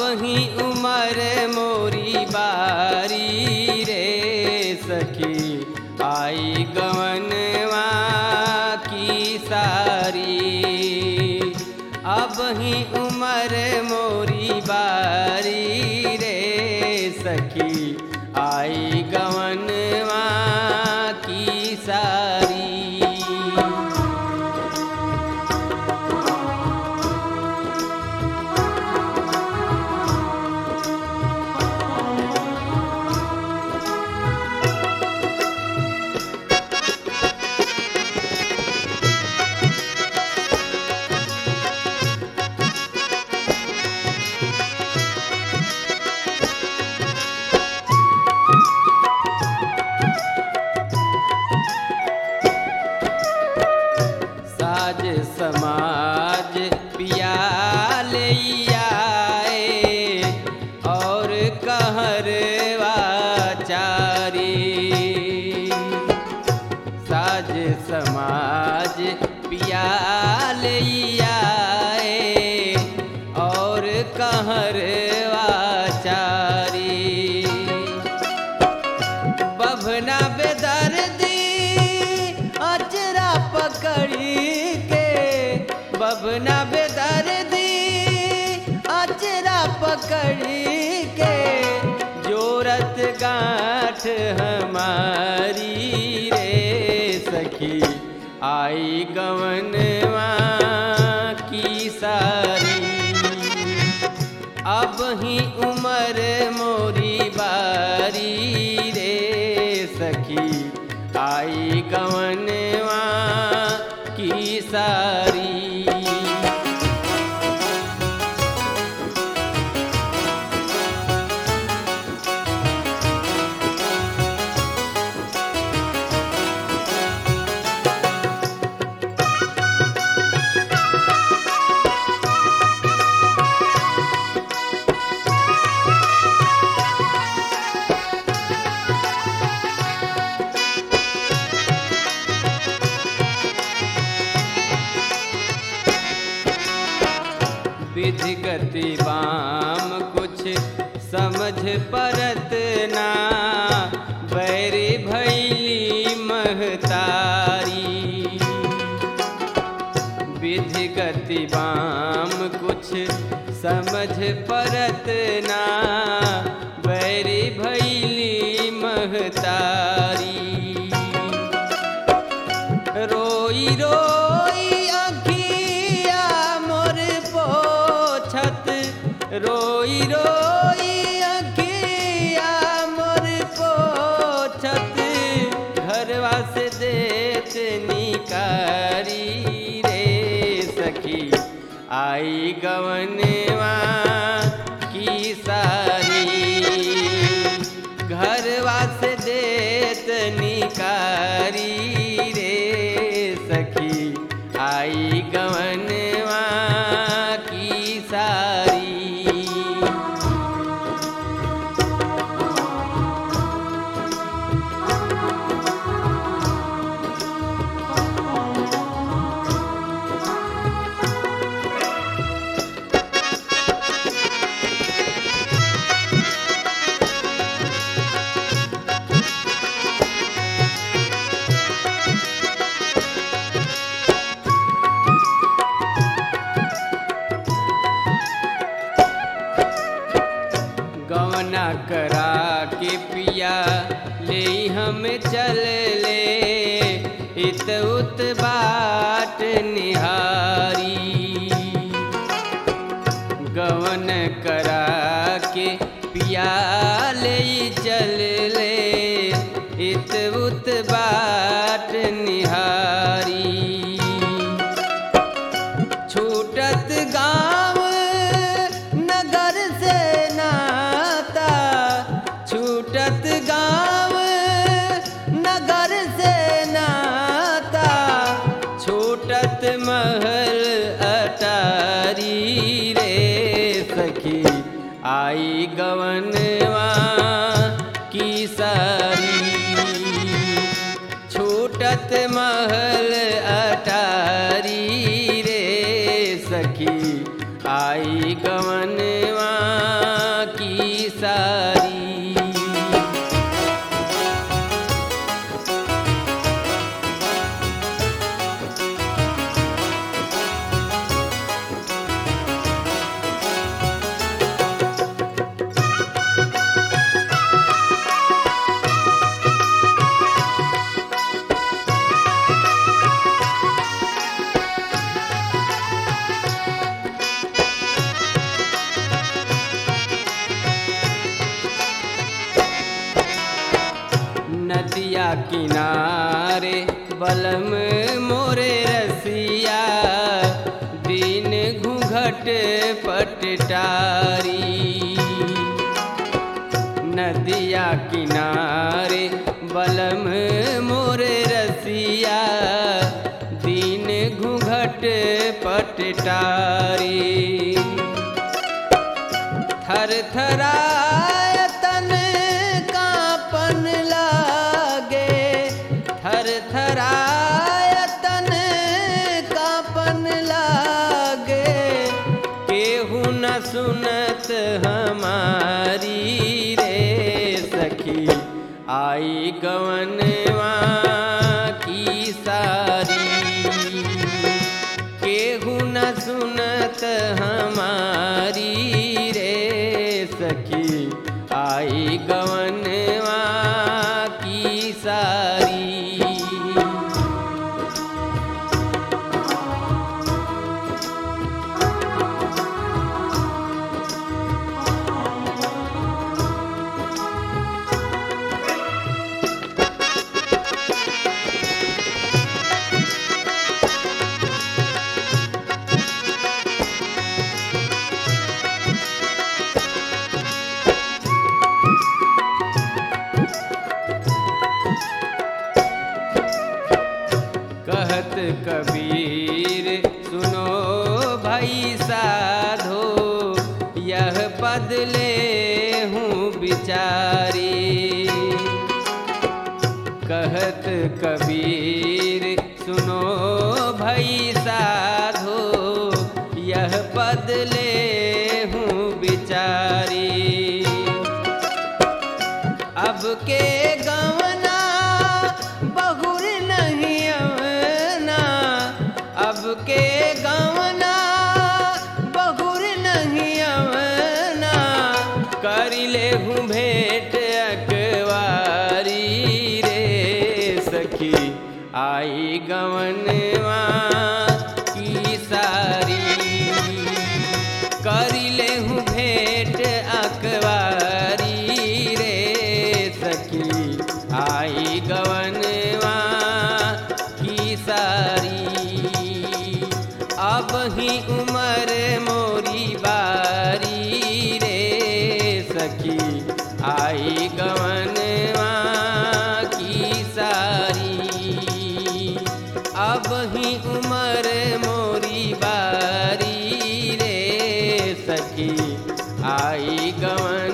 ही उमर मोरी बारी रे सखी आई गवनवा की सारी। अब ही उमर मोरी बारी रे सखी आई गवनवा की सारी। साज समाज पिया ले आए और कहरवा चारी। साज समाज पिया ले आए और कहरवा चारी। बभना बेदर्दी अचरा पकड़ी के, बभना बेदर्दी अचरा पकड़ी के, जोरत गांठ हमारी रे सखी आई गवनवा की सारी। अब ही उमर मोरी बारी रे सखी आई गवनवा की सारी। विधि गति वाम कुछ समझ परत ना, बैरी भैली महतारी। विधि गति वाम कुछ समझ परत ना, बैरी भैली महतारी। रोई रोई अखिया मोर पोछत, रोई रोई अखिया मोर पोछत, घरवा से देत निकारी रे सखी आई गवनवा की सारी। घरवा से देत निकारी रे सखी आई गवनवा की सारी। गवना करा के पिया ले हम चल ले, इत उत बाट निहारी। गवन करा के पिया ले चल ले, इत उत बाट निहारी। छूटत गाँव नगर से नाता, छूटत गाँव नगर से नाता, छूटत महल अटारी रे सखी आई गवनवा की सारी। छूटत महल अटारी रे सखी आई गवनवा किनारे बलम मोरे रसिया दिन घूंघट पटटारी। नदिया किनारे बलम मोरे रसिया दिन घूंघट पटटारी। थर थराय तन कांपन लागे, थर थराय तन कांपन लागे, केहू न सुनत हमारी रे सखी आई गवनवा की सारी। केहू न सुनत हमारी रे सखी आई गवनवा की सारी। कहत कबीर सुनो भाई साधो, यह पद ले हूँ बिचारी। कहत कबीर सुनो भाई साधो, यह पद ले हूँ बिचारी। अब के गवना बहुर नहीं अवना, अब के गवना बहुर नहीं अवना, करी ले हूँ भेंट अकवारी रे सखी आई गवनवा की सारी। करी ले हूँ भेंट अकवारी रे सखी आई गवनवा की सारी। अब ही उमर मोरी बारी रे सखी आई गवनवा की सारी। अब ही उमर मोरी बारी रे सखी आई गवन